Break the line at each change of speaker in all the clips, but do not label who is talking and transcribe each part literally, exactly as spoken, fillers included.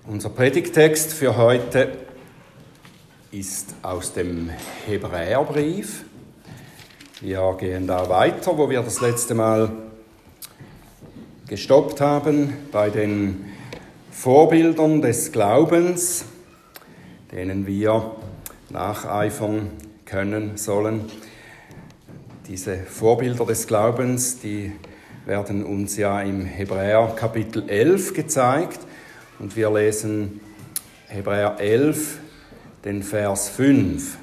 Unser Predigttext für heute ist aus dem Hebräerbrief. Wir gehen da weiter, wo wir das letzte Mal gestoppt haben, bei den Vorbildern des Glaubens, denen wir nacheifern können sollen. Diese Vorbilder des Glaubens, die werden uns ja im Hebräer Kapitel elf gezeigt. Und wir lesen Hebräer elf, den Vers fünf.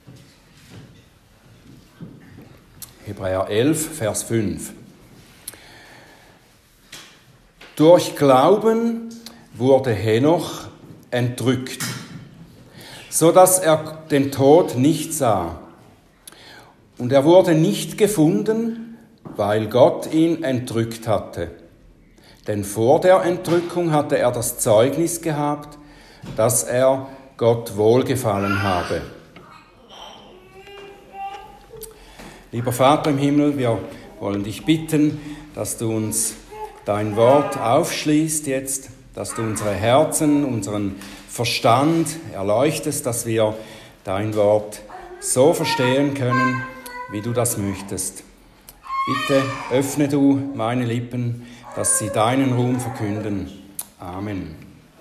Hebräer elf, Vers fünf. Durch Glauben wurde Henoch entrückt, so dass er den Tod nicht sah. Und er wurde nicht gefunden, weil Gott ihn entrückt hatte. Denn vor der Entrückung hatte er das Zeugnis gehabt, dass er Gott wohlgefallen habe. Lieber Vater im Himmel, wir wollen dich bitten, dass du uns dein Wort aufschließt jetzt, dass du unsere Herzen, unseren Verstand erleuchtest, dass wir dein Wort so verstehen können, wie du das möchtest. Bitte öffne du meine Lippen, dass sie deinen Ruhm verkünden. Amen.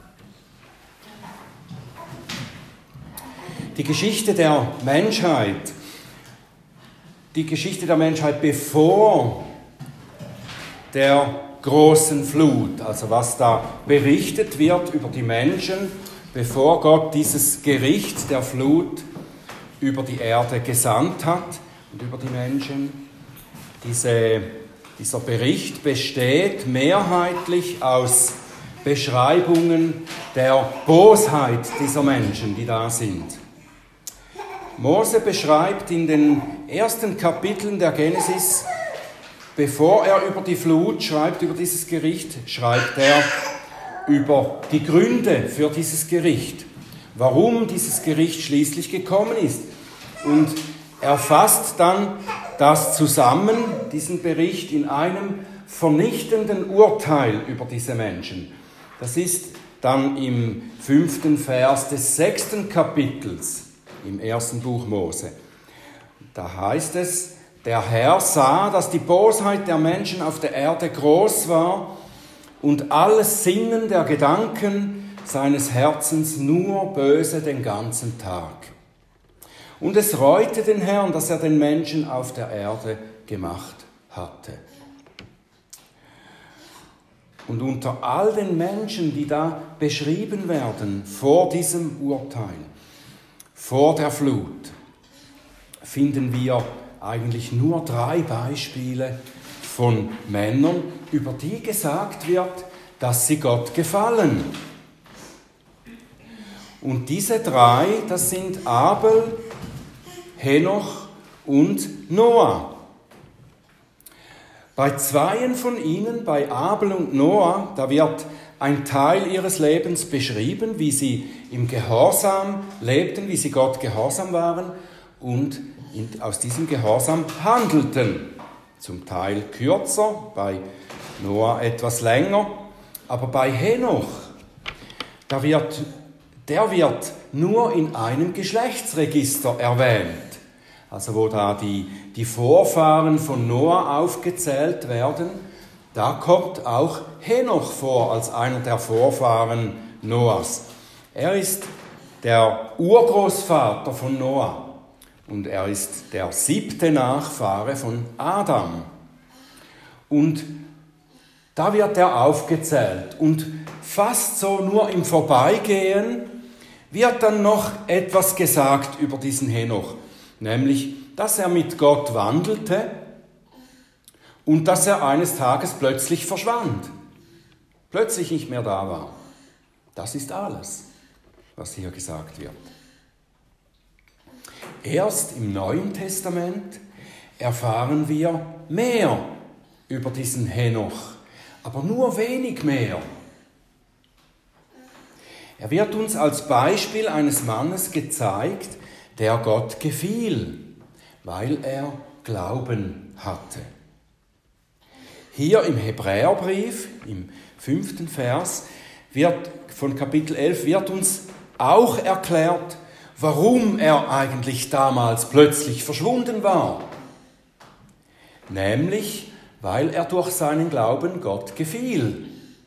Die Geschichte der Menschheit, die Geschichte der Menschheit bevor der großen Flut, also was da berichtet wird über die Menschen, bevor Gott dieses Gericht der Flut über die Erde gesandt hat und über die Menschen, diese Dieser Bericht besteht mehrheitlich aus Beschreibungen der Bosheit dieser Menschen, die da sind. Mose beschreibt in den ersten Kapiteln der Genesis, bevor er über die Flut schreibt, über dieses Gericht, schreibt er über die Gründe für dieses Gericht, warum dieses Gericht schließlich gekommen ist. Und er fasst dann das zusammen, diesen Bericht, in einem vernichtenden Urteil über diese Menschen. Das ist dann im fünften Vers des sechsten Kapitels im ersten Buch Mose. Da heißt es, der Herr sah, dass die Bosheit der Menschen auf der Erde groß war und alles Sinnen der Gedanken seines Herzens nur böse den ganzen Tag. Und es reute den Herrn, dass er den Menschen auf der Erde gemacht hatte. Und unter all den Menschen, die da beschrieben werden, vor diesem Urteil, vor der Flut, finden wir eigentlich nur drei Beispiele von Männern, über die gesagt wird, dass sie Gott gefallen. Und diese drei, das sind Abel, Henoch und Noah. Bei zweien von ihnen, bei Abel und Noah, da wird ein Teil ihres Lebens beschrieben, wie sie im Gehorsam lebten, wie sie Gott gehorsam waren und aus diesem Gehorsam handelten. Zum Teil kürzer, bei Noah etwas länger, aber bei Henoch, da wird, der wird nur in einem Geschlechtsregister erwähnt. Also wo da die, die Vorfahren von Noah aufgezählt werden, da kommt auch Henoch vor als einer der Vorfahren Noahs. Er ist der Urgroßvater von Noah und er ist der siebte Nachfahre von Adam. Und da wird er aufgezählt und fast so nur im Vorbeigehen wird dann noch etwas gesagt über diesen Henoch. Nämlich, dass er mit Gott wandelte und dass er eines Tages plötzlich verschwand, plötzlich nicht mehr da war. Das ist alles, was hier gesagt wird. Erst im Neuen Testament erfahren wir mehr über diesen Henoch, aber nur wenig mehr. Er wird uns als Beispiel eines Mannes gezeigt, der Gott gefiel, weil er Glauben hatte. Hier im Hebräerbrief, im fünften Vers, wird von Kapitel elf wird uns auch erklärt, warum er eigentlich damals plötzlich verschwunden war. Nämlich, weil er durch seinen Glauben Gott gefiel.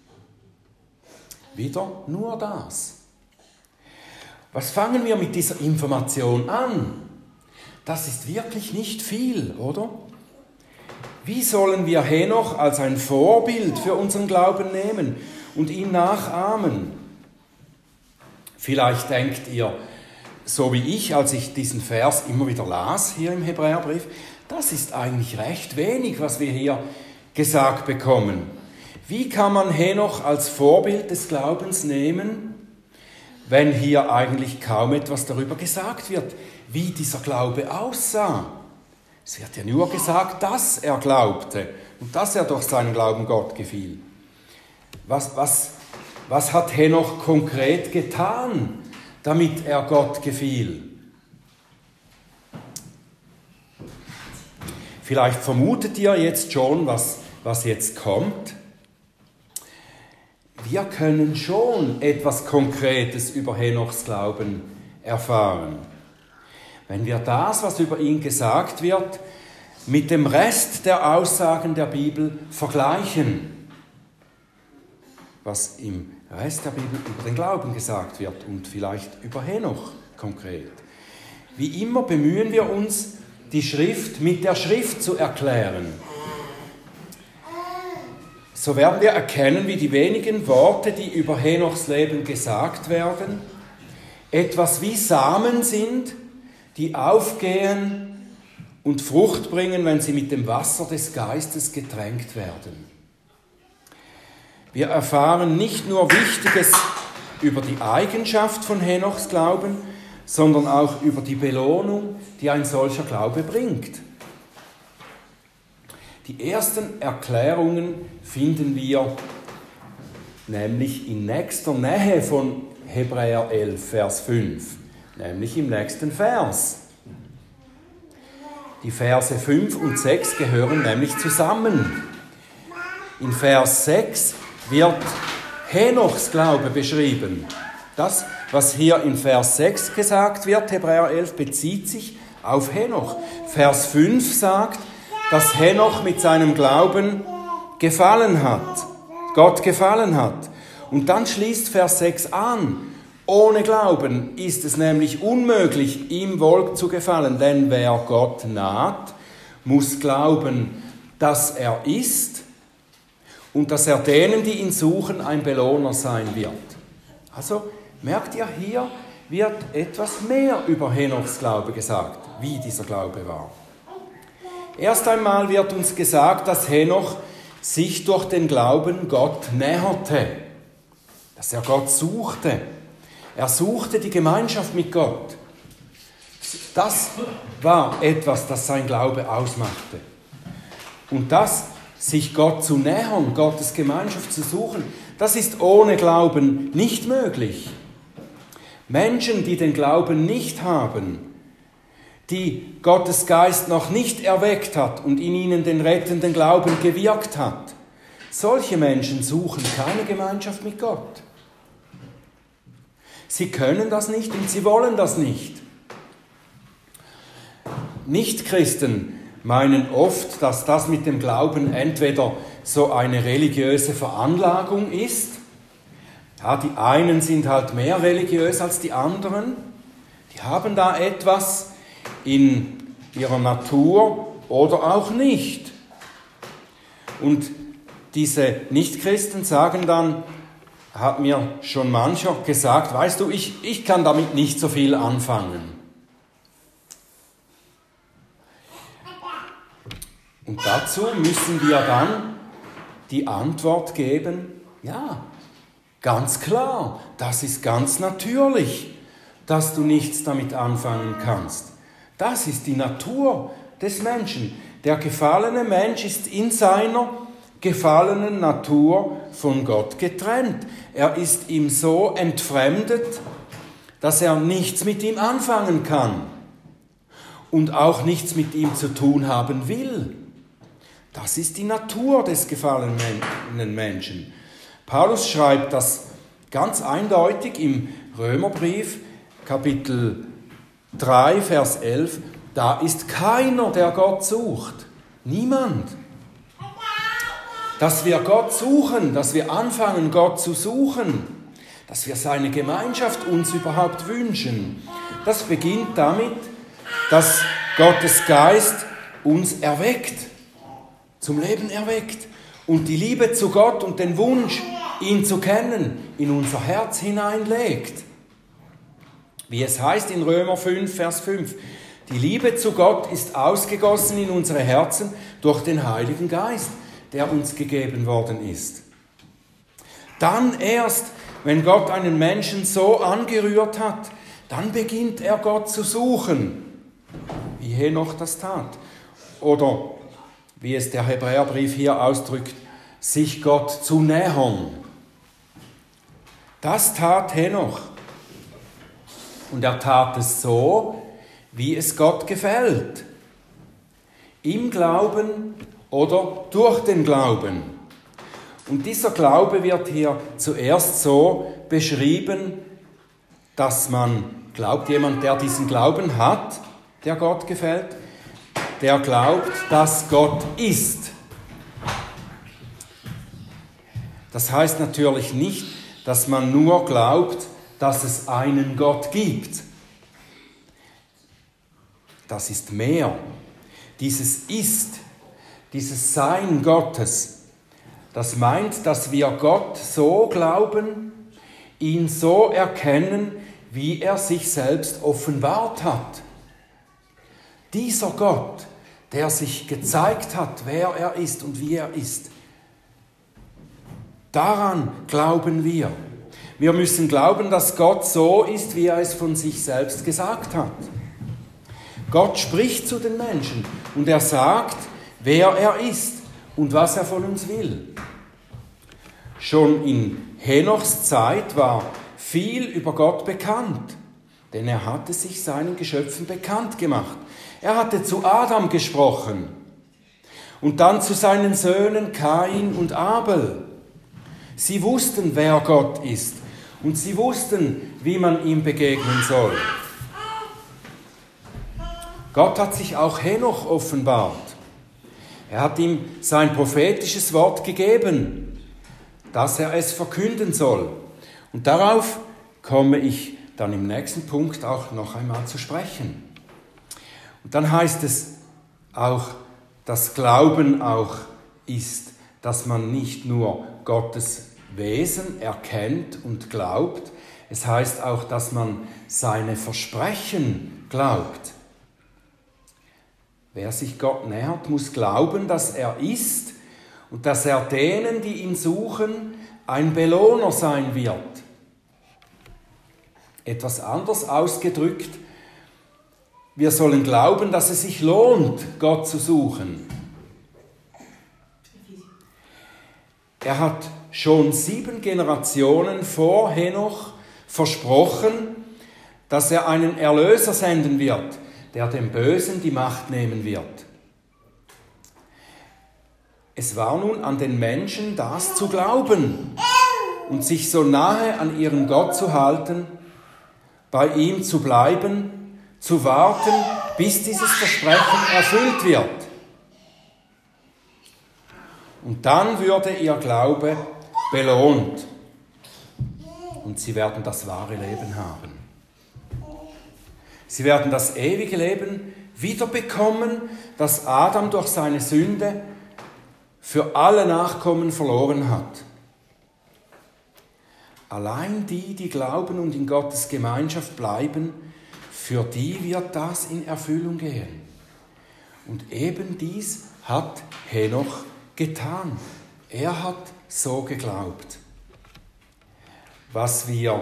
Wieder nur das. Was fangen wir mit dieser Information an? Das ist wirklich nicht viel, oder? Wie sollen wir Henoch als ein Vorbild für unseren Glauben nehmen und ihn nachahmen? Vielleicht denkt ihr, so wie ich, als ich diesen Vers immer wieder las hier im Hebräerbrief, das ist eigentlich recht wenig, was wir hier gesagt bekommen. Wie kann man Henoch als Vorbild des Glaubens nehmen, wenn hier eigentlich kaum etwas darüber gesagt wird, wie dieser Glaube aussah? Es wird ja nur gesagt, dass er glaubte und dass er durch seinen Glauben Gott gefiel. Was, was, was hat Henoch konkret getan, damit er Gott gefiel? Vielleicht vermutet ihr jetzt schon, was, was jetzt kommt. Wir können schon etwas Konkretes über Henochs Glauben erfahren. Wenn wir das, was über ihn gesagt wird, mit dem Rest der Aussagen der Bibel vergleichen, was im Rest der Bibel über den Glauben gesagt wird und vielleicht über Henoch konkret. Wie immer bemühen wir uns, die Schrift mit der Schrift zu erklären. So werden wir erkennen, wie die wenigen Worte, die über Henochs Leben gesagt werden, etwas wie Samen sind, die aufgehen und Frucht bringen, wenn sie mit dem Wasser des Geistes getränkt werden. Wir erfahren nicht nur Wichtiges über die Eigenschaft von Henochs Glauben, sondern auch über die Belohnung, die ein solcher Glaube bringt. Die ersten Erklärungen finden wir nämlich in nächster Nähe von Hebräer elf, Vers fünf, nämlich im nächsten Vers. Die Verse fünf und sechs gehören nämlich zusammen. In Vers sechs wird Henochs Glaube beschrieben. Das, was hier in Vers sechs gesagt wird, Hebräer elf, bezieht sich auf Henoch. Vers fünf sagt, dass Henoch mit seinem Glauben gefallen hat, Gott gefallen hat. Und dann schließt Vers sechs an, ohne Glauben ist es nämlich unmöglich, ihm wohl zu gefallen, denn wer Gott naht, muss glauben, dass er ist und dass er denen, die ihn suchen, ein Belohner sein wird. Also merkt ihr, hier wird etwas mehr über Henochs Glaube gesagt, wie dieser Glaube war. Erst einmal wird uns gesagt, dass Henoch sich durch den Glauben Gott näherte, dass er Gott suchte. Er suchte die Gemeinschaft mit Gott. Das war etwas, das sein Glaube ausmachte. Und das, sich Gott zu nähern, Gottes Gemeinschaft zu suchen, das ist ohne Glauben nicht möglich. Menschen, die den Glauben nicht haben, die Gottes Geist noch nicht erweckt hat und in ihnen den rettenden Glauben gewirkt hat, solche Menschen suchen keine Gemeinschaft mit Gott. Sie können das nicht und sie wollen das nicht. Nichtchristen meinen oft, dass das mit dem Glauben entweder so eine religiöse Veranlagung ist. Ja, die einen sind halt mehr religiös als die anderen. Die haben da etwas in ihrer Natur oder auch nicht. Und diese Nichtchristen sagen dann, hat mir schon mancher gesagt, weißt du, ich, ich kann damit nicht so viel anfangen. Und dazu müssen wir dann die Antwort geben, ja, ganz klar, das ist ganz natürlich, dass du nichts damit anfangen kannst. Das ist die Natur des Menschen. Der gefallene Mensch ist in seiner gefallenen Natur von Gott getrennt. Er ist ihm so entfremdet, dass er nichts mit ihm anfangen kann und auch nichts mit ihm zu tun haben will. Das ist die Natur des gefallenen Menschen. Paulus schreibt das ganz eindeutig im Römerbrief, Kapitel drei, Vers elf, da ist keiner, der Gott sucht. Niemand. Dass wir Gott suchen, dass wir anfangen, Gott zu suchen, dass wir seine Gemeinschaft uns überhaupt wünschen, das beginnt damit, dass Gottes Geist uns erweckt, zum Leben erweckt und die Liebe zu Gott und den Wunsch, ihn zu kennen, in unser Herz hineinlegt. Wie es heißt in Römer fünf, Vers fünf, die Liebe zu Gott ist ausgegossen in unsere Herzen durch den Heiligen Geist, der uns gegeben worden ist. Dann erst, wenn Gott einen Menschen so angerührt hat, dann beginnt er Gott zu suchen, wie Henoch das tat. Oder, wie es der Hebräerbrief hier ausdrückt, sich Gott zu nähern. Das tat Henoch. Und er tat es so, wie es Gott gefällt. Im Glauben oder durch den Glauben. Und dieser Glaube wird hier zuerst so beschrieben, dass man glaubt, jemand, der diesen Glauben hat, der Gott gefällt, der glaubt, dass Gott ist. Das heißt natürlich nicht, dass man nur glaubt, dass es einen Gott gibt. Das ist mehr. Dieses Ist, dieses Sein Gottes, das meint, dass wir Gott so glauben, ihn so erkennen, wie er sich selbst offenbart hat. Dieser Gott, der sich gezeigt hat, wer er ist und wie er ist, daran glauben wir. Wir müssen glauben, dass Gott so ist, wie er es von sich selbst gesagt hat. Gott spricht zu den Menschen und er sagt, wer er ist und was er von uns will. Schon in Henochs Zeit war viel über Gott bekannt, denn er hatte sich seinen Geschöpfen bekannt gemacht. Er hatte zu Adam gesprochen und dann zu seinen Söhnen Kain und Abel. Sie wussten, wer Gott ist und sie wussten, wie man ihm begegnen soll. Gott hat sich auch Henoch offenbart. Er hat ihm sein prophetisches Wort gegeben, dass er es verkünden soll. Und darauf komme ich dann im nächsten Punkt auch noch einmal zu sprechen. Und dann heißt es auch, dass Glauben auch ist, dass man nicht nur Gottes Wesen erkennt und glaubt, es heißt auch, dass man seine Versprechen glaubt. Wer sich Gott nähert, muss glauben, dass er ist und dass er denen, die ihn suchen, ein Belohner sein wird. Etwas anders ausgedrückt, wir sollen glauben, dass es sich lohnt, Gott zu suchen. Er hat schon sieben Generationen vor Henoch versprochen, dass er einen Erlöser senden wird, der dem Bösen die Macht nehmen wird. Es war nun an den Menschen, das zu glauben und sich so nahe an ihren Gott zu halten, bei ihm zu bleiben, zu warten, bis dieses Versprechen erfüllt wird. Und dann würde ihr Glaube belohnt und sie werden das wahre Leben haben. Sie werden das ewige Leben wiederbekommen, das Adam durch seine Sünde für alle Nachkommen verloren hat. Allein die, die glauben und in Gottes Gemeinschaft bleiben, für die wird das in Erfüllung gehen. Und eben dies hat Henoch getan. Er hat so geglaubt. Was wir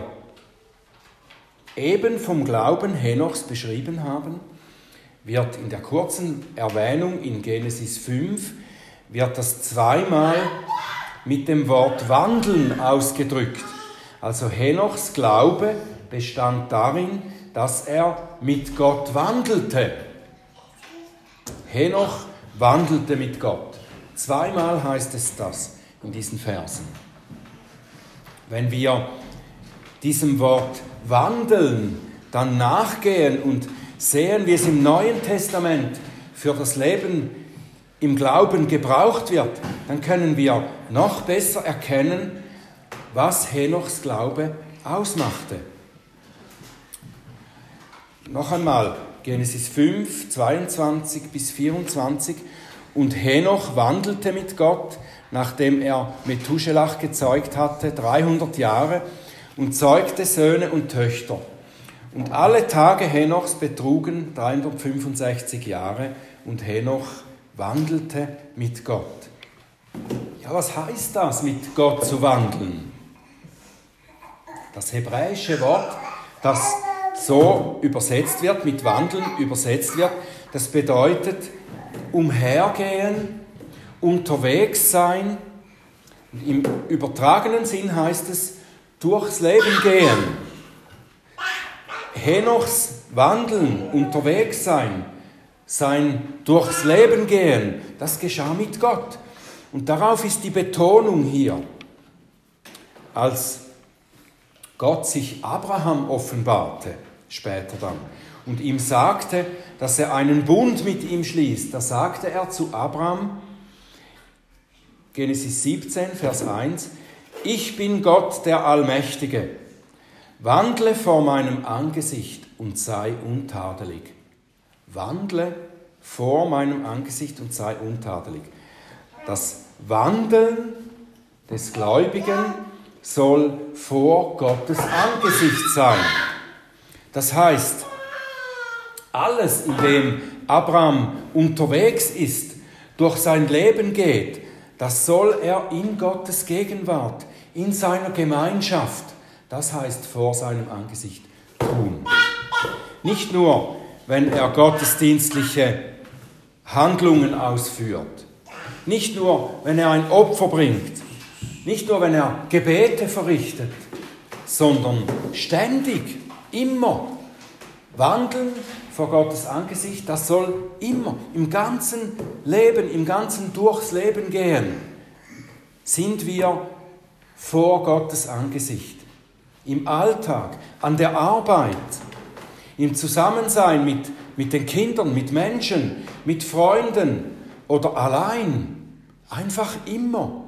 eben vom Glauben Henochs beschrieben haben, wird in der kurzen Erwähnung in Genesis fünf, wird das zweimal mit dem Wort wandeln ausgedrückt. Also Henochs Glaube bestand darin, dass er mit Gott wandelte. Henoch wandelte mit Gott. Zweimal heißt es das in diesen Versen. Wenn wir diesem Wort wandeln, dann nachgehen und sehen, wie es im Neuen Testament für das Leben im Glauben gebraucht wird, dann können wir noch besser erkennen, was Henochs Glaube ausmachte. Noch einmal, Genesis fünf, zweiundzwanzig bis vierundzwanzig. Und Henoch wandelte mit Gott, nachdem er Methuselach gezeugt hatte, dreihundert Jahre, und zeugte Söhne und Töchter. Und alle Tage Henochs betrugen dreihundertfünfundsechzig Jahre, und Henoch wandelte mit Gott. Ja, was heißt das, mit Gott zu wandeln? Das hebräische Wort, das so übersetzt wird, mit wandeln übersetzt wird, das bedeutet umhergehen, unterwegs sein. Im übertragenen Sinn heißt es durchs Leben gehen. Henochs Wandeln, unterwegs sein, sein durchs Leben gehen, das geschah mit Gott. Und darauf ist die Betonung hier. Als Gott sich Abraham offenbarte, später dann, und ihm sagte, dass er einen Bund mit ihm schließt, da sagte er zu Abraham, Genesis siebzehn, Vers eins, ich bin Gott, der Allmächtige, wandle vor meinem Angesicht und sei untadelig. Wandle vor meinem Angesicht und sei untadelig. Das Wandeln des Gläubigen soll vor Gottes Angesicht sein. Das heißt, alles, in dem Abraham unterwegs ist, durch sein Leben geht, das soll er in Gottes Gegenwart, in seiner Gemeinschaft, das heißt vor seinem Angesicht tun. Nicht nur, wenn er gottesdienstliche Handlungen ausführt, nicht nur, wenn er ein Opfer bringt, nicht nur, wenn er Gebete verrichtet, sondern ständig, immer wandeln vor Gottes Angesicht, das soll immer, im ganzen Leben, im ganzen durchs Leben gehen, sind wir vor Gottes Angesicht. Im Alltag, an der Arbeit, im Zusammensein mit, mit den Kindern, mit Menschen, mit Freunden oder allein. Einfach immer.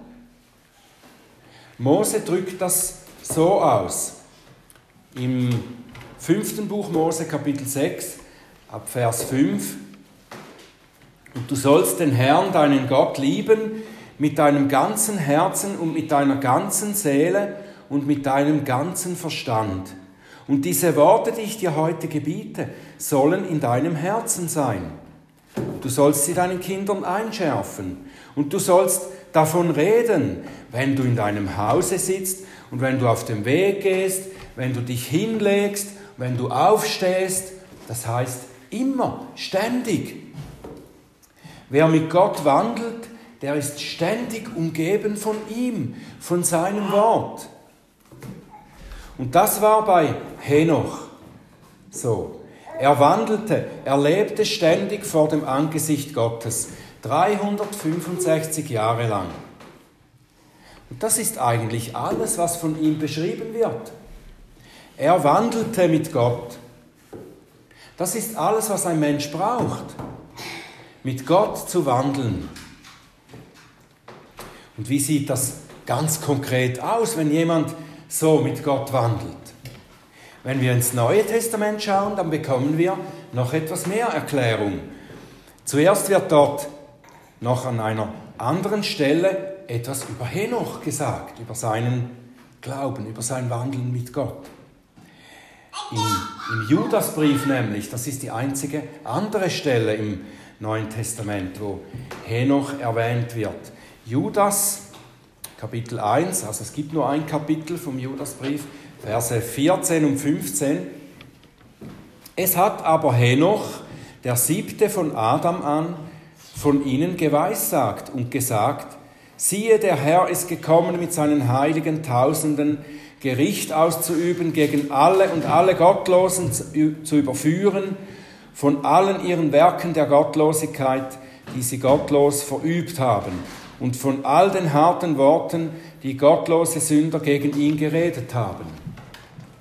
Mose drückt das so aus. Im fünften Buch Mose, Kapitel sechs, ab Vers fünf. Und du sollst den Herrn, deinen Gott, lieben mit deinem ganzen Herzen und mit deiner ganzen Seele und mit deinem ganzen Verstand. Und diese Worte, die ich dir heute gebiete, sollen in deinem Herzen sein. Du sollst sie deinen Kindern einschärfen. Und du sollst davon reden, wenn du in deinem Hause sitzt und wenn du auf dem Weg gehst, wenn du dich hinlegst, wenn du aufstehst. Das heißt immer, ständig. Wer mit Gott wandelt, der ist ständig umgeben von ihm, von seinem Wort. Und das war bei Henoch so. Er wandelte, er lebte ständig vor dem Angesicht Gottes, dreihundertfünfundsechzig Jahre lang. Und das ist eigentlich alles, was von ihm beschrieben wird. Er wandelte mit Gott. Das ist alles, was ein Mensch braucht, mit Gott zu wandeln. Und wie sieht das ganz konkret aus, wenn jemand so mit Gott wandelt? Wenn wir ins Neue Testament schauen, dann bekommen wir noch etwas mehr Erklärung. Zuerst wird dort noch an einer anderen Stelle etwas über Henoch gesagt, über seinen Glauben, über sein Wandeln mit Gott. Im, im Judasbrief nämlich, das ist die einzige andere Stelle im Neuen Testament, wo Henoch erwähnt wird. Judas, Kapitel eins, also es gibt nur ein Kapitel vom Judasbrief, Verse vierzehn und fünfzehn. Es hat aber Henoch, der siebte von Adam an, von ihnen geweissagt und gesagt, siehe, der Herr ist gekommen mit seinen heiligen Tausenden, Gericht auszuüben gegen alle und alle Gottlosen zu überführen, von allen ihren Werken der Gottlosigkeit, die sie gottlos verübt haben, und von all den harten Worten, die gottlose Sünder gegen ihn geredet haben.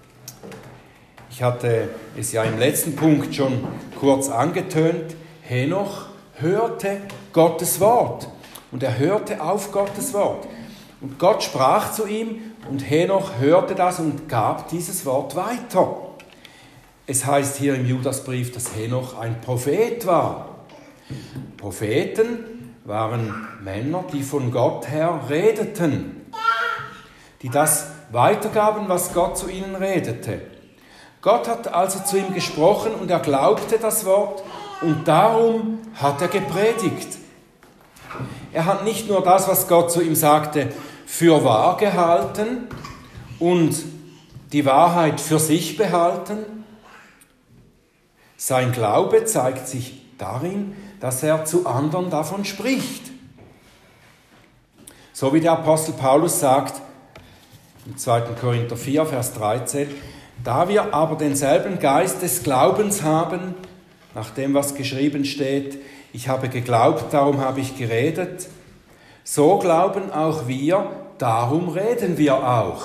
Ich hatte es ja im letzten Punkt schon kurz angetönt. Henoch hörte Gottes Wort und er hörte auf Gottes Wort. Und Gott sprach zu ihm und Henoch hörte das und gab dieses Wort weiter. Es heißt hier im Judasbrief, dass Henoch ein Prophet war. Propheten waren Männer, die von Gott her redeten, die das weitergaben, was Gott zu ihnen redete. Gott hat also zu ihm gesprochen und er glaubte das Wort und darum hat er gepredigt. Er hat nicht nur das, was Gott zu ihm sagte, für wahr gehalten und die Wahrheit für sich behalten. Sein Glaube zeigt sich darin, dass er zu anderen davon spricht. So wie der Apostel Paulus sagt, im zweiten Korinther vier, Vers dreizehn, da wir aber denselben Geist des Glaubens haben, nach dem, was geschrieben steht, ich habe geglaubt, darum habe ich geredet, so glauben auch wir, darum reden wir auch.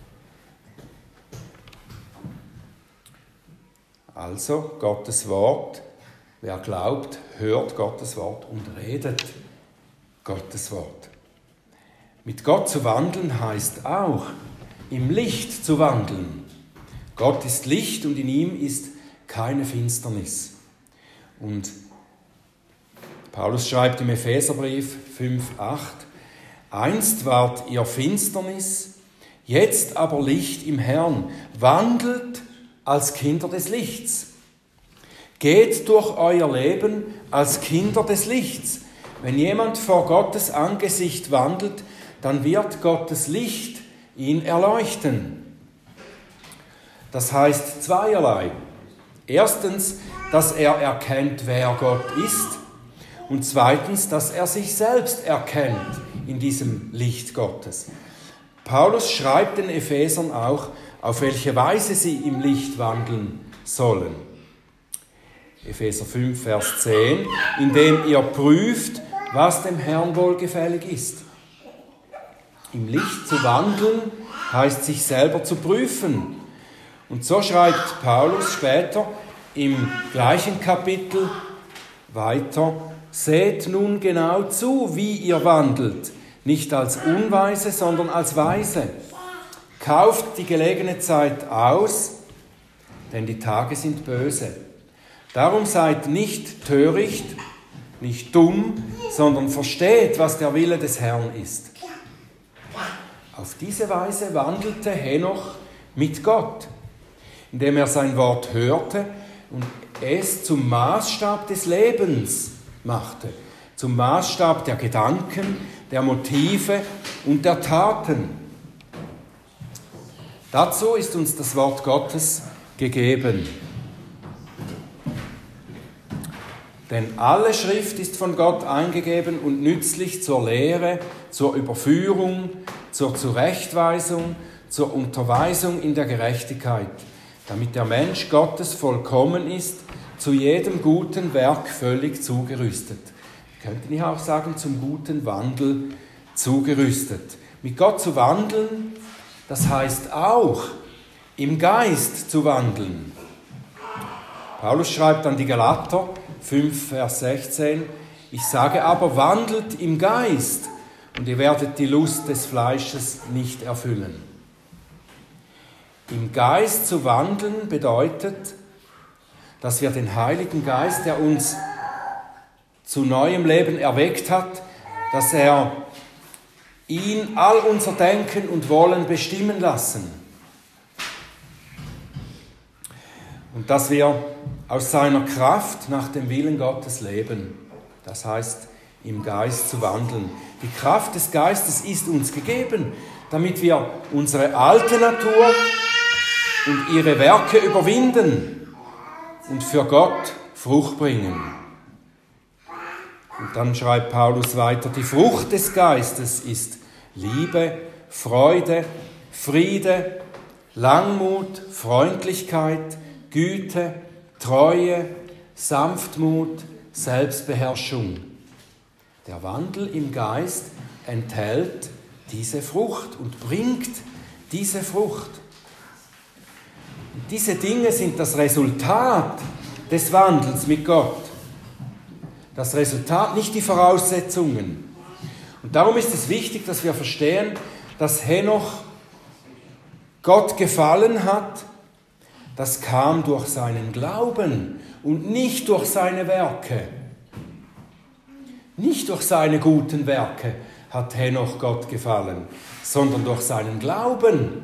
Also Gottes Wort, wer glaubt, hört Gottes Wort und redet Gottes Wort. Mit Gott zu wandeln heißt auch, im Licht zu wandeln. Gott ist Licht und in ihm ist keine Finsternis. Und Paulus schreibt im Epheserbrief fünf, acht, einst wart ihr Finsternis, jetzt aber Licht im Herrn, wandelt als Kinder des Lichts. Geht durch euer Leben als Kinder des Lichts. Wenn jemand vor Gottes Angesicht wandelt, dann wird Gottes Licht ihn erleuchten. Das heißt zweierlei. Erstens, dass er erkennt, wer Gott ist. Und zweitens, dass er sich selbst erkennt in diesem Licht Gottes. Paulus schreibt den Ephesern auch, auf welche Weise sie im Licht wandeln sollen. Epheser fünf, Vers zehn, indem ihr prüft, was dem Herrn wohlgefällig ist. Im Licht zu wandeln heißt, sich selber zu prüfen. Und so schreibt Paulus später im gleichen Kapitel weiter, seht nun genau zu, wie ihr wandelt, nicht als Unweise, sondern als Weise. Kauft die gelegene Zeit aus, denn die Tage sind böse. Darum seid nicht töricht, nicht dumm, sondern versteht, was der Wille des Herrn ist. Auf diese Weise wandelte Henoch mit Gott, indem er sein Wort hörte und es zum Maßstab des Lebens machte, zum Maßstab der Gedanken, der Motive und der Taten. Dazu ist uns das Wort Gottes gegeben. Denn alle Schrift ist von Gott eingegeben und nützlich zur Lehre, zur Überführung, zur Zurechtweisung, zur Unterweisung in der Gerechtigkeit, damit der Mensch Gottes vollkommen ist, zu jedem guten Werk völlig zugerüstet. Wir könnten hier auch sagen, zum guten Wandel zugerüstet. Mit Gott zu wandeln, das heißt auch, im Geist zu wandeln. Paulus schreibt an die Galater fünf, Vers sechzehn, ich sage aber, wandelt im Geist und ihr werdet die Lust des Fleisches nicht erfüllen. Im Geist zu wandeln bedeutet, dass wir den Heiligen Geist, der uns zu neuem Leben erweckt hat, dass er ihn all unser Denken und Wollen bestimmen lassen. Und dass wir aus seiner Kraft nach dem Willen Gottes leben. Das heißt, im Geist zu wandeln. Die Kraft des Geistes ist uns gegeben, damit wir unsere alte Natur und ihre Werke überwinden und für Gott Frucht bringen. Und dann schreibt Paulus weiter, die Frucht des Geistes ist Liebe, Freude, Friede, Langmut, Freundlichkeit, Güte, Treue, Sanftmut, Selbstbeherrschung. Der Wandel im Geist enthält diese Frucht und bringt diese Frucht. Diese Dinge sind das Resultat des Wandels mit Gott. Das Resultat, nicht die Voraussetzungen. Und darum ist es wichtig, dass wir verstehen, dass Henoch Gott gefallen hat. Das kam durch seinen Glauben und nicht durch seine Werke. Nicht durch seine guten Werke hat Henoch Gott gefallen, sondern durch seinen Glauben.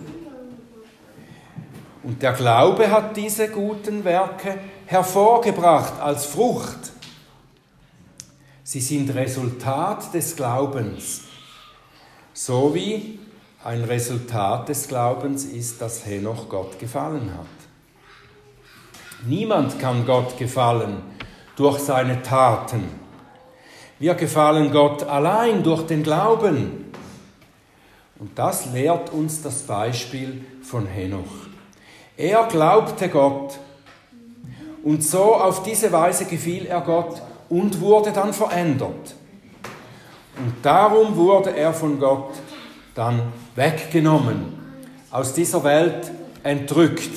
Und der Glaube hat diese guten Werke hervorgebracht als Frucht. Sie sind Resultat des Glaubens, so wie ein Resultat des Glaubens ist, dass Henoch Gott gefallen hat. Niemand kann Gott gefallen durch seine Taten. Wir gefallen Gott allein durch den Glauben. Und das lehrt uns das Beispiel von Henoch. Er glaubte Gott und so auf diese Weise gefiel er Gott und wurde dann verändert. Und darum wurde er von Gott dann weggenommen, aus dieser Welt entrückt,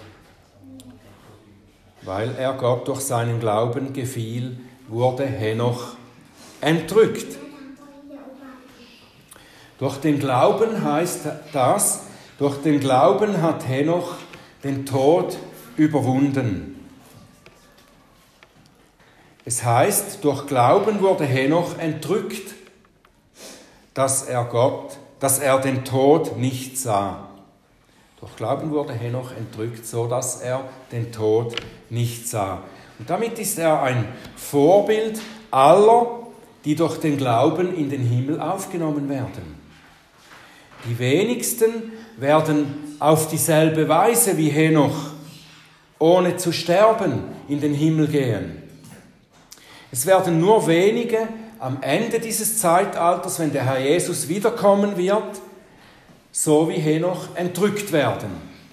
weil er Gott durch seinen Glauben gefiel, wurde Henoch entrückt. Durch den Glauben heißt das, durch den Glauben hat Henoch den Tod überwunden. Es heißt, durch Glauben wurde Henoch entrückt, dass er Gott, dass er den Tod nicht sah. Durch Glauben wurde Henoch entrückt, so dass er den Tod nicht sah. Und damit ist er ein Vorbild aller, die durch den Glauben in den Himmel aufgenommen werden. Die wenigsten werden auf dieselbe Weise wie Henoch, ohne zu sterben, in den Himmel gehen. Es werden nur wenige am Ende dieses Zeitalters, wenn der Herr Jesus wiederkommen wird, so wie Henoch entrückt werden.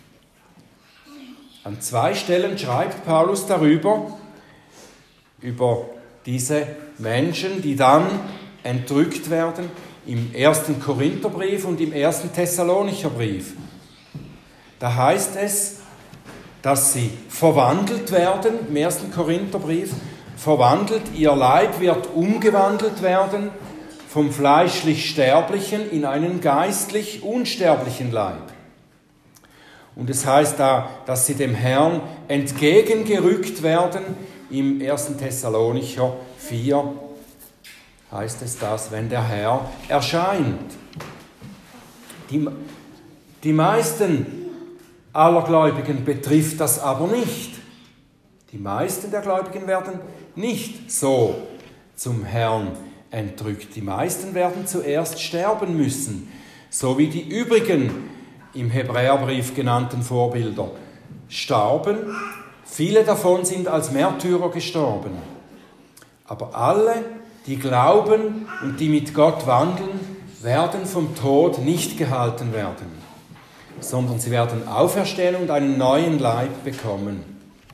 An zwei Stellen schreibt Paulus darüber, über diese Menschen, die dann entrückt werden, im ersten Korintherbrief und im ersten Thessalonicher Brief. Da heißt es, dass sie verwandelt werden, im ersten Korintherbrief, verwandelt, ihr Leib wird umgewandelt werden vom fleischlich Sterblichen in einen geistlich unsterblichen Leib. Und es heißt da, dass sie dem Herrn entgegengerückt werden. Im ersten Thessalonicher vier heißt es das, wenn der Herr erscheint. Die, die meisten aller Gläubigen betrifft das aber nicht. Die meisten der Gläubigen werden nicht so zum Herrn entrückt. Die meisten werden zuerst sterben müssen, so wie die übrigen im Hebräerbrief genannten Vorbilder starben. Viele davon sind als Märtyrer gestorben. Aber alle, die glauben und die mit Gott wandeln, werden vom Tod nicht gehalten werden, sondern sie werden auferstehen und einen neuen Leib bekommen.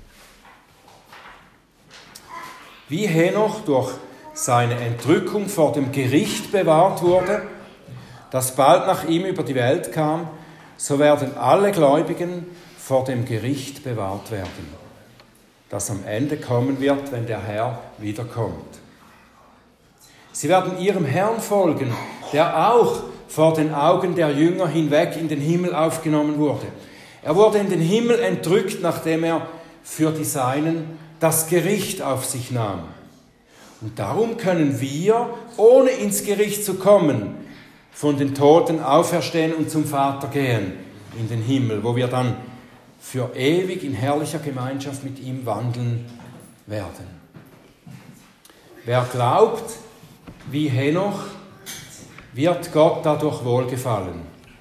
Wie Henoch durch seine Entrückung vor dem Gericht bewahrt wurde, das bald nach ihm über die Welt kam, so werden alle Gläubigen vor dem Gericht bewahrt werden, das am Ende kommen wird, wenn der Herr wiederkommt. Sie werden ihrem Herrn folgen, der auch vor den Augen der Jünger hinweg in den Himmel aufgenommen wurde. Er wurde in den Himmel entrückt, nachdem er für die Seinen das Gericht auf sich nahm. Und darum können wir, ohne ins Gericht zu kommen, von den Toten auferstehen und zum Vater gehen, in den Himmel, wo wir dann für ewig in herrlicher Gemeinschaft mit ihm wandeln werden. Wer glaubt, wie Henoch, wird Gott dadurch wohlgefallen.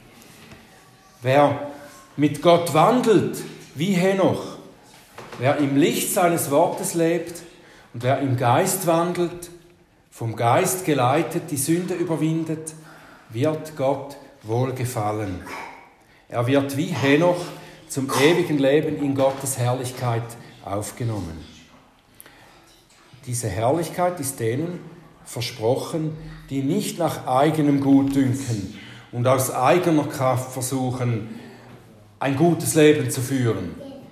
Wer mit Gott wandelt, wie Henoch, wer im Licht seines Wortes lebt und wer im Geist wandelt, vom Geist geleitet, die Sünde überwindet, wird Gott wohlgefallen. Er wird wie Henoch zum ewigen Leben in Gottes Herrlichkeit aufgenommen. Diese Herrlichkeit ist denen versprochen, die nicht nach eigenem Gutdünken und aus eigener Kraft versuchen, ein gutes Leben zu führen,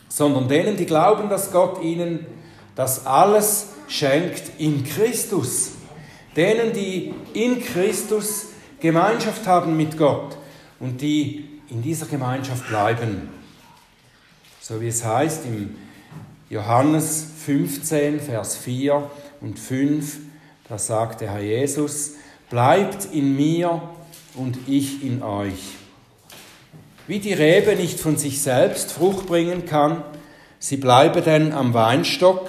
sondern denen, die glauben, dass Gott ihnen das alles schenkt in Christus. Denen, die in Christus Gemeinschaft haben mit Gott und die in dieser Gemeinschaft bleiben. So wie es heißt im Johannes fünfzehn, Vers vier und fünf, da sagt der Herr Jesus, bleibt in mir und ich in euch. Wie die Rebe nicht von sich selbst Frucht bringen kann, sie bleibe denn am Weinstock,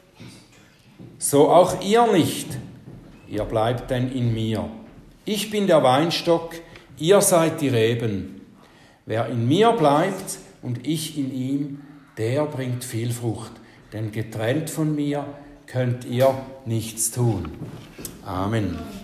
so auch ihr nicht, ihr bleibt denn in mir. Ich bin der Weinstock, ihr seid die Reben. Wer in mir bleibt und ich in ihm, der bringt viel Frucht, denn getrennt von mir könnt ihr nichts tun. Amen.